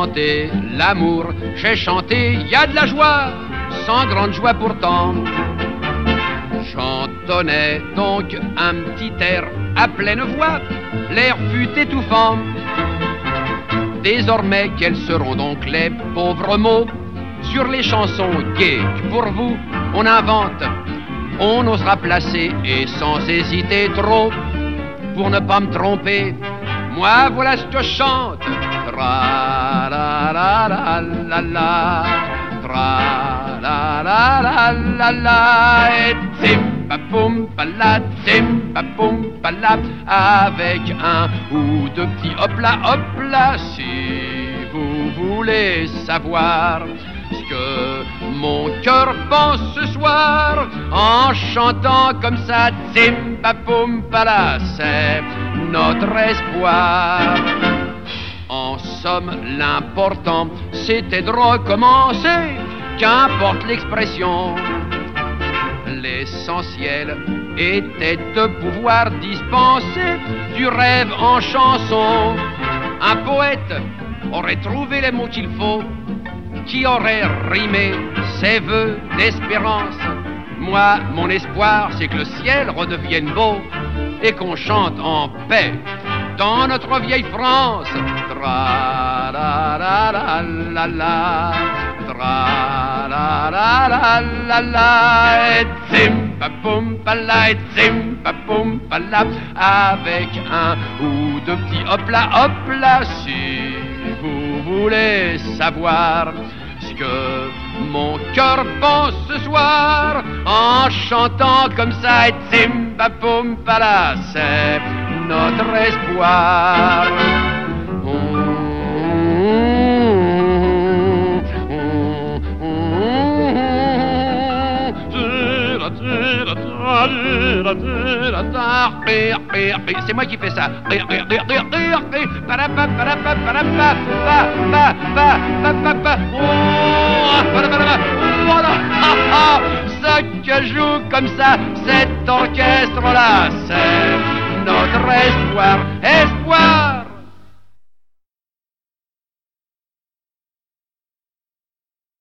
chanté l'amour, j'ai chanté, y a de la joie, sans grande joie pourtant. Chantonnais donc un petit air à pleine voix, l'air fut étouffant. Désormais, quels seront donc les pauvres mots sur les chansons gaies que pour vous on invente? On osera placer et sans hésiter trop, pour ne pas me tromper, moi voilà ce que je chante. Tra la la la la la, tra la la la la la, et zimba poum pala, avec un ou deux petits hop-là, si vous voulez savoir ce que mon cœur pense ce soir, en chantant comme ça, zimba poum pala, c'est notre espoir. En somme, l'important, c'était de recommencer, qu'importe l'expression. L'essentiel était de pouvoir dispenser du rêve en chanson. Un poète aurait trouvé les mots qu'il faut, qui aurait rimé ses vœux d'espérance. Moi, mon espoir, c'est que le ciel redevienne beau et qu'on chante en paix dans notre vieille France. Tra la la la la la, tra la la la la la, et zimba poum pala, et zimba poum pala, avec un ou deux petits hop-là, si vous voulez savoir ce que mon cœur pense ce soir, en chantant comme ça, et zimba poum pala, c'est notre espoir. C'est moi qui fais ça. Ce que joue comme ça cet orchestre-là, c'est notre espoir.